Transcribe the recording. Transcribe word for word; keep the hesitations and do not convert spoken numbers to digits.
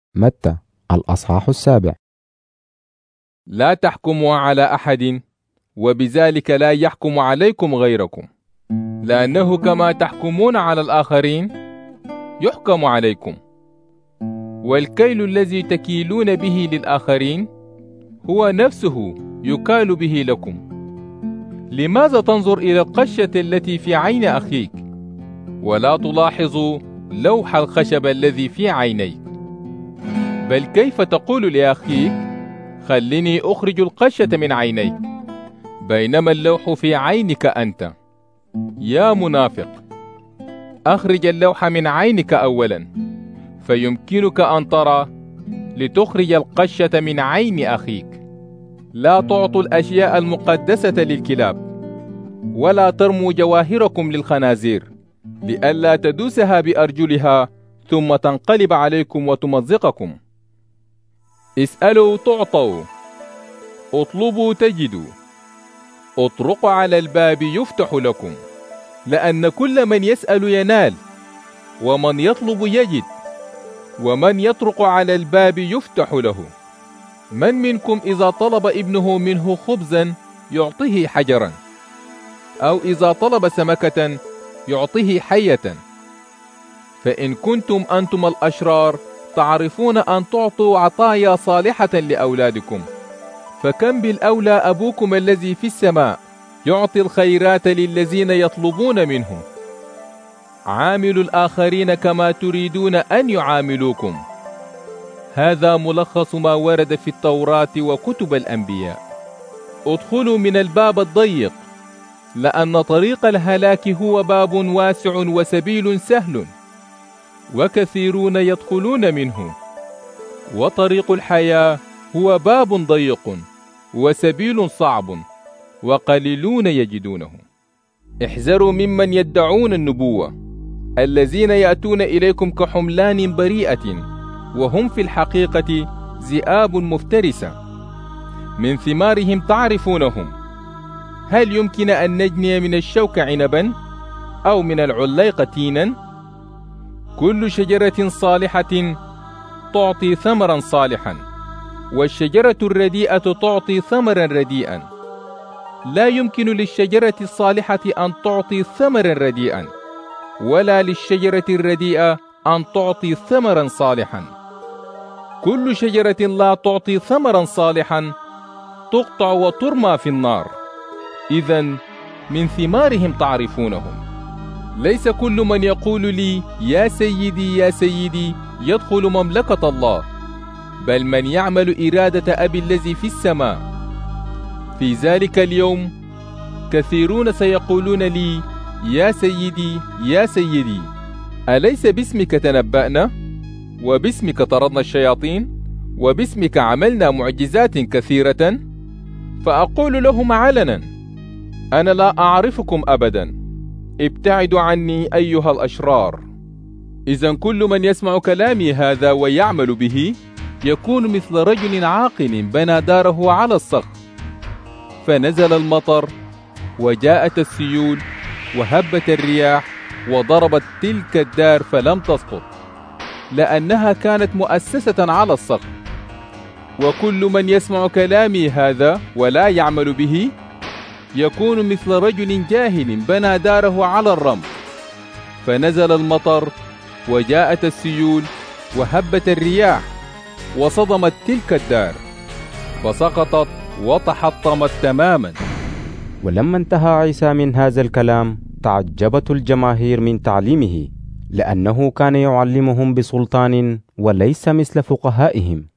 متى الأصحاح السابع. لا تحكموا على أحد، وبذلك لا يحكم عليكم غيركم، لأنه كما تحكمون على الآخرين يحكم عليكم، والكيل الذي تكيلون به للآخرين هو نفسه يكال به لكم. لماذا تنظر إلى القشة التي في عين أخيك ولا تلاحظ لوح الخشب الذي في عينيك؟ بل كيف تقول لأخيك خلني أخرج القشة من عينيك بينما اللوح في عينك أنت؟ يا منافق، أخرج اللوح من عينك أولا فيمكنك أن ترى لتخرج القشة من عين أخيك. لا تعطوا الأشياء المقدسة للكلاب، ولا ترموا جواهركم للخنازير، لئلا تدوسها بأرجلها ثم تنقلب عليكم وتمزقكم. اسألوا تعطوا، اطلبوا تجدوا، اطرقوا على الباب يفتح لكم، لأن كل من يسأل ينال، ومن يطلب يجد، ومن يطرق على الباب يفتح له. من منكم إذا طلب ابنه منه خبزا يعطيه حجرا، أو إذا طلب سمكة يعطيه حية؟ فإن كنتم أنتم الأشرار تعرفون أن تعطوا عطايا صالحة لأولادكم، فكم بالأولى أبوكم الذي في السماء يعطي الخيرات للذين يطلبون منه. عاملوا الآخرين كما تريدون أن يعاملوكم. هذا ملخص ما ورد في التوراة وكتب الأنبياء. ادخلوا من الباب الضيق، لأن طريق الهلاك هو باب واسع وسبيل سهل، وكثيرون يدخلون منه. وطريق الحياة هو باب ضيق وسبيل صعب، وقليلون يجدونه. احذروا ممن يدعون النبوة، الذين يأتون إليكم كحملان بريئة وهم في الحقيقة ذئاب مفترسة. من ثمارهم تعرفونهم. هل يمكن أن نجني من الشوك عنبا أو من العليق تينا؟ كل شجرة صالحة تعطي ثمرا صالحا، والشجرة الرديئة تعطي ثمرا رديئا. لا يمكن للشجرة الصالحة أن تعطي ثمرا رديئا، ولا للشجرة الرديئة أن تعطي ثمرا صالحا. كل شجرة لا تعطي ثمرا صالحا تقطع وترمى في النار. إذن من ثمارهم تعرفونهم. ليس كل من يقول لي يا سيدي يا سيدي يدخل مملكة الله، بل من يعمل إرادة أبي الذي في السماء. في ذلك اليوم كثيرون سيقولون لي يا سيدي يا سيدي، أليس باسمك تنبأنا، وباسمك طردنا الشياطين، وباسمك عملنا معجزات كثيرة؟ فأقول لهم علنا أنا لا أعرفكم أبدا، ابتعدوا عني أيها الأشرار. إذن كل من يسمع كلامي هذا ويعمل به يكون مثل رجل عاقل بنى داره على الصخر، فنزل المطر وجاءت السيول وهبت الرياح وضربت تلك الدار فلم تسقط، لأنها كانت مؤسسة على الصخر. وكل من يسمع كلامي هذا ولا يعمل به يكون مثل رجل جاهل بنى داره على الرمل، فنزل المطر وجاءت السيول وهبت الرياح وصدمت تلك الدار فسقطت وتحطمت تماما. ولما انتهى عيسى من هذا الكلام تعجبت الجماهير من تعليمه، لأنه كان يعلمهم بسلطان وليس مثل فقهائهم.